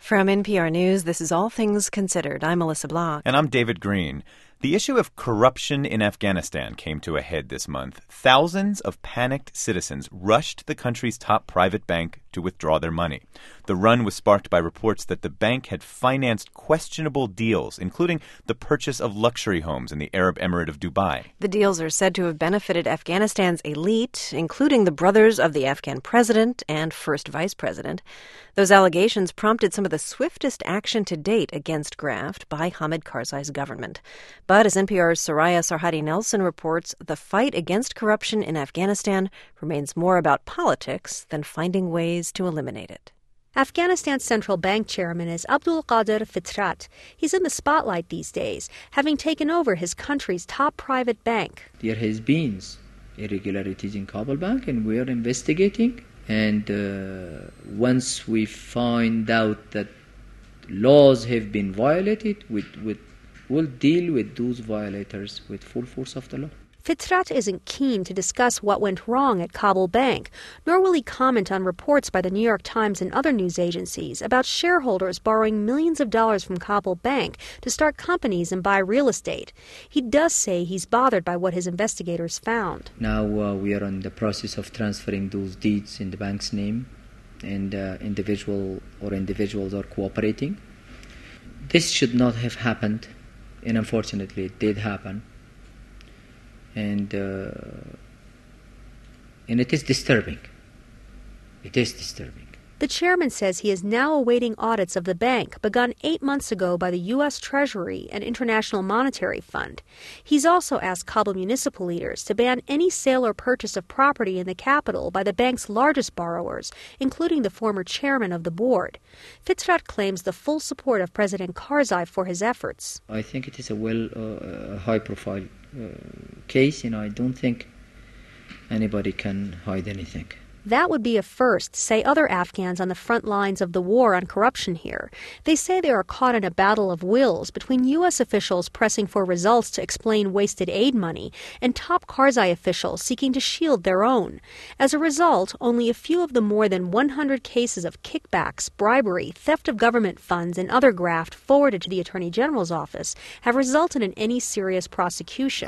From NPR News, this is All Things Considered. I'm Melissa Block. And I'm David Green. The issue of corruption in Afghanistan came to a head this month. Thousands of panicked citizens rushed the country's top private bank to withdraw their money. The run was sparked by reports that the bank had financed questionable deals, including the purchase of luxury homes in the Arab Emirate of Dubai. The deals are said to have benefited Afghanistan's elite, including the brothers of the Afghan president and first vice president. Those allegations prompted some of the swiftest action to date against graft by Hamid Karzai's government. But as NPR's Soraya Sarhadi Nelson reports, the fight against corruption in Afghanistan remains more about politics than finding ways to eliminate it. Afghanistan's central bank chairman is Abdul Qadir Fitrat. He's in the spotlight these days, having taken over his country's top private bank. There has been irregularities in Kabul Bank, and we are investigating. And once we find out that laws have been violated, we'll deal with those violators with full force of the law. Fitrat isn't keen to discuss what went wrong at Kabul Bank, nor will he comment on reports by the New York Times and other news agencies about shareholders borrowing millions of dollars from Kabul Bank to start companies and buy real estate. He does say he's bothered by what his investigators found. Now we are in the process of transferring those deeds in the bank's name, and individuals are cooperating. This should not have happened, and unfortunately it did happen. And it is disturbing. It is disturbing. The chairman says he is now awaiting audits of the bank begun 8 months ago by the U.S. Treasury and International Monetary Fund. He's also asked Kabul municipal leaders to ban any sale or purchase of property in the capital by the bank's largest borrowers, including the former chairman of the board. Fitrat claims the full support of President Karzai for his efforts. I think it is a high-profile case, and I don't think anybody can hide anything. That would be a first, say other Afghans on the front lines of the war on corruption here. They say they are caught in a battle of wills between U.S. officials pressing for results to explain wasted aid money and top Karzai officials seeking to shield their own. As a result, only a few of the more than 100 cases of kickbacks, bribery, theft of government funds, and other graft forwarded to the Attorney General's office have resulted in any serious prosecution.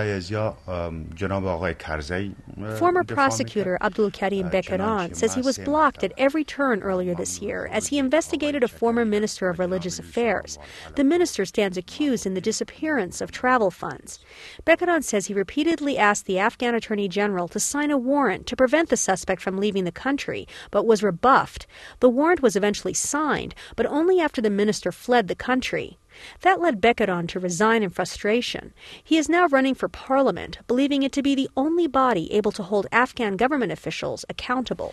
Former prosecutor Abdul Karim Bekaran says he was blocked at every turn earlier this year as he investigated a former minister of religious affairs. The minister stands accused in the disappearance of travel funds. Bekaran says he repeatedly asked the Afghan Attorney General to sign a warrant to prevent the suspect from leaving the country, but was rebuffed. The warrant was eventually signed, but only after the minister fled the country. That led Bekaran to resign in frustration. He is now running for parliament, believing it to be the only body able to hold Afghan government officials accountable.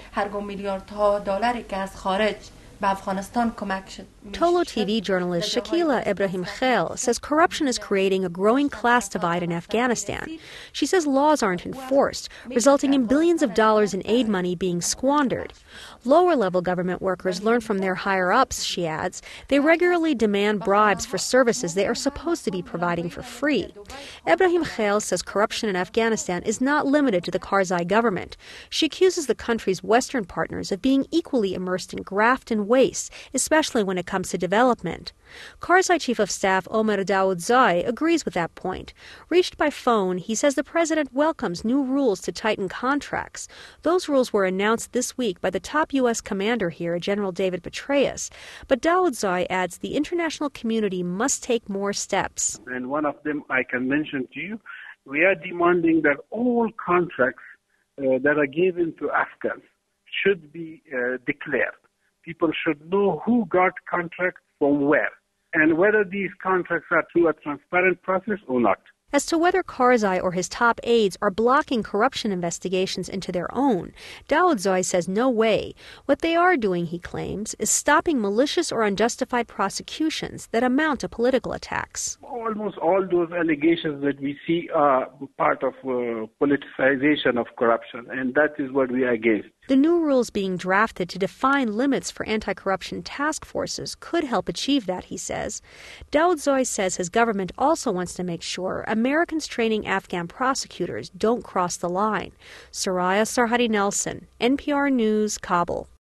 Tolo TV journalist Shakila Ibrahim Khail says corruption is creating a growing class divide in Afghanistan. She says laws aren't enforced, resulting in billions of dollars in aid money being squandered. Lower-level government workers learn from their higher-ups, she adds. They regularly demand bribes for services they are supposed to be providing for free. Ibrahim Khail says corruption in Afghanistan is not limited to the Karzai government. She accuses the country's Western partners of being equally immersed in graft and waste, especially when it comes to development. Karzai Chief of Staff Omar Daoudzai agrees with that point. Reached by phone, he says the president welcomes new rules to tighten contracts. Those rules were announced this week by the top U.S. commander here, General David Petraeus. But Daoudzai adds the international community must take more steps. And one of them I can mention to you, we are demanding that all contracts that are given to Afghans should be declared. People should know who got contracts from where, and whether these contracts are through a transparent process or not. As to whether Karzai or his top aides are blocking corruption investigations into their own, Daoudzai says no way. What they are doing, he claims, is stopping malicious or unjustified prosecutions that amount to political attacks. Almost all those allegations that we see are part of politicization of corruption, and that is what we are against. The new rules being drafted to define limits for anti-corruption task forces could help achieve that, he says. Daoudzai says his government also wants to make sure Americans training Afghan prosecutors don't cross the line. Soraya Sarhadi Nelson, NPR News, Kabul.